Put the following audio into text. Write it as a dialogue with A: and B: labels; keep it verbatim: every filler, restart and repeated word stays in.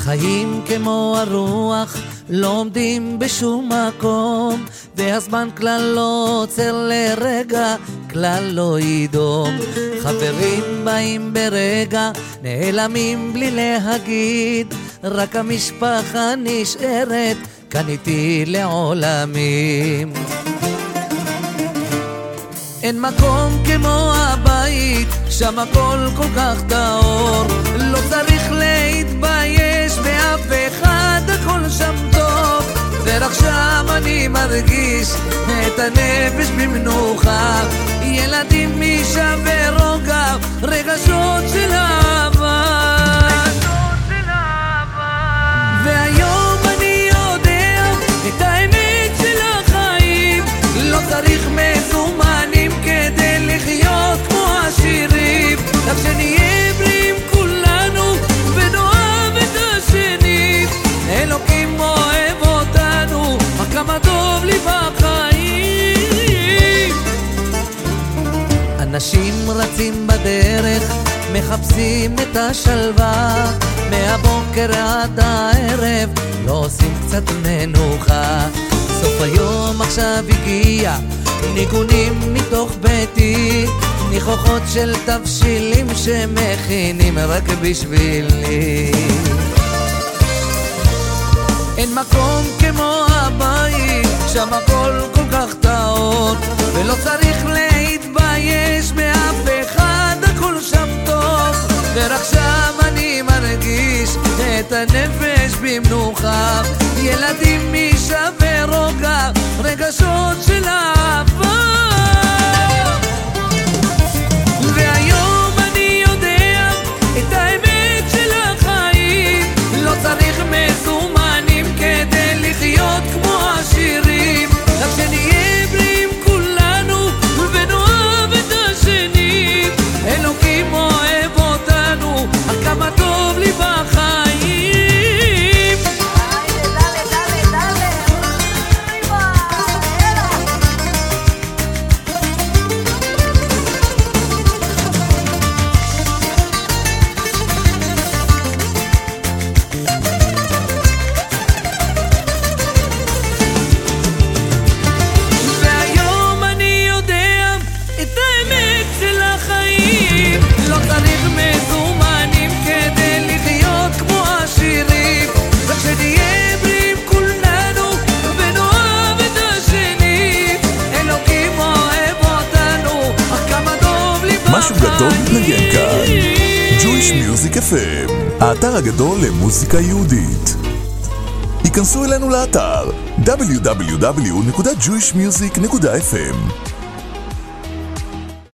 A: החיים כמו הרוח לא עומדים בשום מקום, והזמן כלל לא עוצר לרגע, כלל לא ידום. חברים באים ברגע, נעלמים בלי להגיד, רק המשפחה נשארת כאן איתי לעולמים. אין מקום כמו הבית, שם הכל כל כך טהור, לא צריך להתבייש באף אחד, הכל שם טוב. ורק שם אני מרגיש את הנפש במנוחה, ילדים מישה ורוגע, רגשות של אהבה. והיום אני יודע את האמת של החיים, לא צריך מזומנים כדי לחיות כמו עשירים, רק שנהיה בריאים כולנו ונאהב את השני. אלוקים אוהב אותנו, כמה טוב לי בחיים. אנשים רצים בדרך, מחפשים את השלווה, מהבוקר עד הערב לא עושים קצת מנוחה. סוף היום עכשיו הגיע, ניגונים מתוך ביתי, ניחוחות של תבשילים שמכינים רק בשבילי. אין מקום כמו הבית, שם הכל כל כך טעות, ולא צריך להתבייש מאף אחד, הכל שם טוב. ורק שם אני מרגיש את הנפש במנוחה, ילדים מישה ורוגע, רגשות של אהבה. והיום אני יודע את האמת של החיים, לא צריך מזומנים כדי לחיות כמו עשירים, רק שנהיה בריאים כולנו ונאהב את השני. אלוקים אוהב אותנו, כמה טוב לי בחיים.
B: משהו גדול מתנגן כאן. Jewish Music אף אם, האתר הגדול למוזיקה יהודית. היכנסו אלינו לאתר דאבליו דאבליו דאבליו נקודה ג'ויש מיוזיק נקודה אף אם.